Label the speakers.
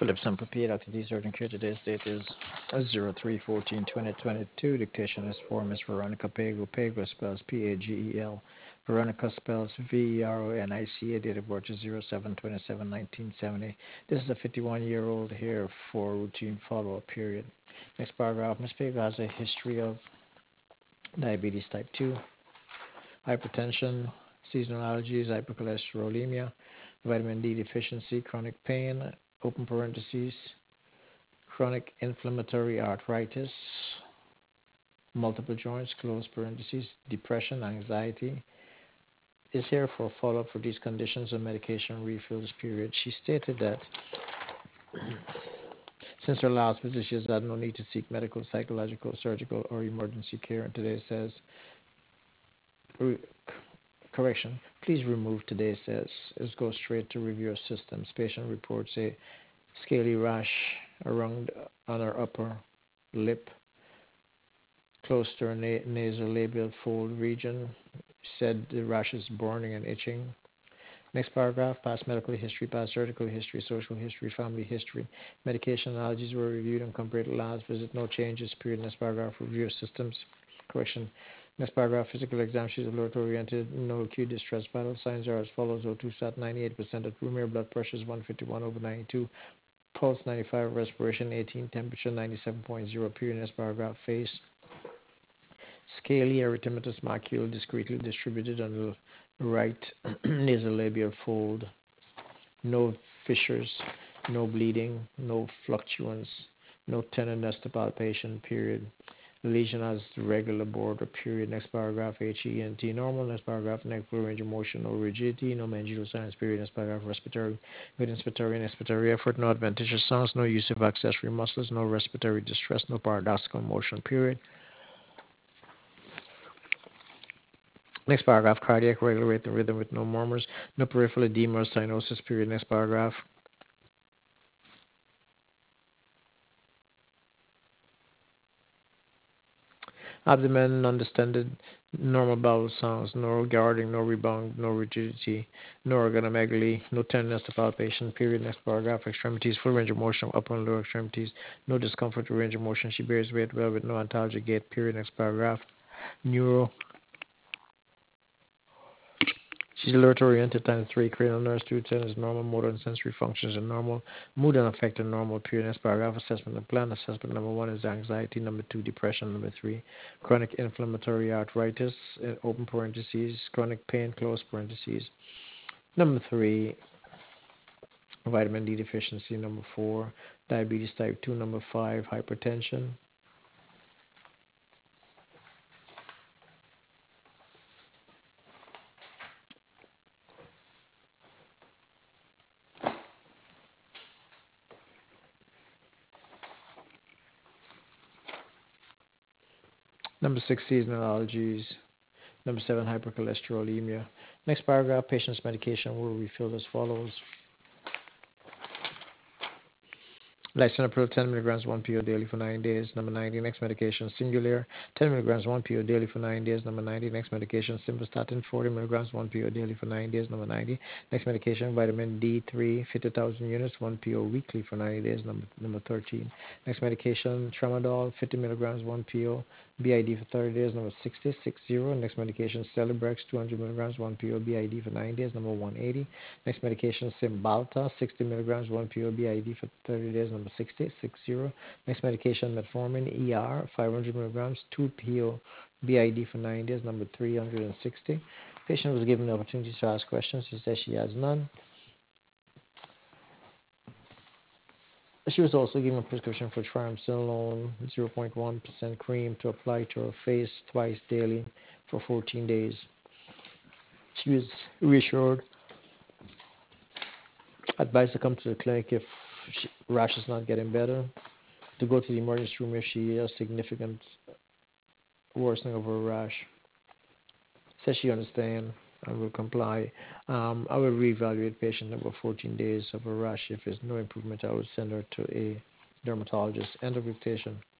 Speaker 1: Philip Semper P. Dr. D. Surgeon Care. Today's date is 03/14/2022. Dictation is for Miss Veronica Pagel. Pagel spells Pagel. Veronica spells Veronica. Date of birth is 07/27/1970. This is a 51-year-old here for routine follow-up period. Next paragraph. Miss Pagel has a history of diabetes type 2, hypertension, seasonal allergies, hypercholesterolemia, vitamin D deficiency, chronic pain, open parentheses, chronic inflammatory arthritis, multiple joints, close parentheses, depression, anxiety. Is here for follow-up for these conditions and medication refills period. She stated that since her last visit, she has had no need to seek medical, psychological, surgical, or emergency care. And today says, correction, please remove today says. Let's go straight to review systems. Patient reports a scaly rash around on her upper lip, close to her nasolabial fold region. Said the rash is burning and itching. Next paragraph, past medical history, past surgical history, social history, family history. Medication allergies were reviewed and compared to last visit. No changes, period. Next paragraph, review systems. Correction. Next paragraph, physical exam. She's alert oriented. No acute distress. Vital signs are as follows. O2 sat 98% at room air. Blood pressure is 151/92. Pulse 95. Respiration 18. Temperature 97.0. Period. Next paragraph, face. Scaly erythematous macule discretely distributed on the right nasolabial fold. No fissures, no bleeding, no fluctuance, no tenderness to palpation, period. The lesion has regular border, period. Next paragraph, HENT normal. Next paragraph, neck full range of motion, no rigidity, no meningeal signs, period. Next paragraph, respiratory, with inspiratory and expiratory effort, no adventitious sounds, no use of accessory muscles, no respiratory distress, no paradoxical motion, period. Next paragraph, cardiac regulating rhythm with no murmurs, no peripheral edema or cyanosis, period. Next paragraph. Abdomen undistended, normal bowel sounds, no guarding, no rebound, no rigidity, no organomegaly, no tenderness to palpation, period. Next paragraph, extremities, full range of motion, upper and lower extremities, no discomfort or range of motion. She bears weight well with no antalgic gait, period. Next paragraph, neuro. She's alert oriented times 3, cranial nerves 210 is normal, motor and sensory functions are normal, mood and affect are normal, period. Next paragraph, assessment and plan. Assessment number 1 is anxiety, number 2, depression, number 3, chronic inflammatory arthritis, open parentheses, chronic pain, close parentheses. Number 3, vitamin D deficiency, number 4, diabetes type 2, number 5, hypertension. Number 6, seasonal allergies. Number 7, hypercholesterolemia. Next paragraph, patient's medication will be filled as follows. Lisinopril 10 milligrams 1 PO daily for 9 days. Number 90, next medication, Singulair 10 milligrams 1 PO daily for 9 days. Number 90, next medication, Simvastatin 40 milligrams 1 PO daily for 9 days. Number 90, next medication, vitamin D3 50,000 units 1 PO weekly for 90 days. Number 13, next medication, Tramadol 50 milligrams 1 PO BID for 30 days. Number 60, next medication, Celebrex 200 milligrams 1 PO BID for 9 days. Number 180, next medication, Cymbalta 60 milligrams 1 PO BID for 30 days. Number 60. Next medication, metformin ER 500 milligrams 2 PO BID for 9 days. Number 360. Patient was given the opportunity to ask questions. She says she has none. She was also given a prescription for triamcinolone 0.1% cream to apply to her face twice daily for 14 days. She was reassured, advised to come to the clinic if rash is not getting better, to go to the emergency room if she has significant worsening of her rash. Says she understands and will comply. I will reevaluate patient number 14 days of her rash. If there's no improvement, I will send her to a dermatologist. End of dictation.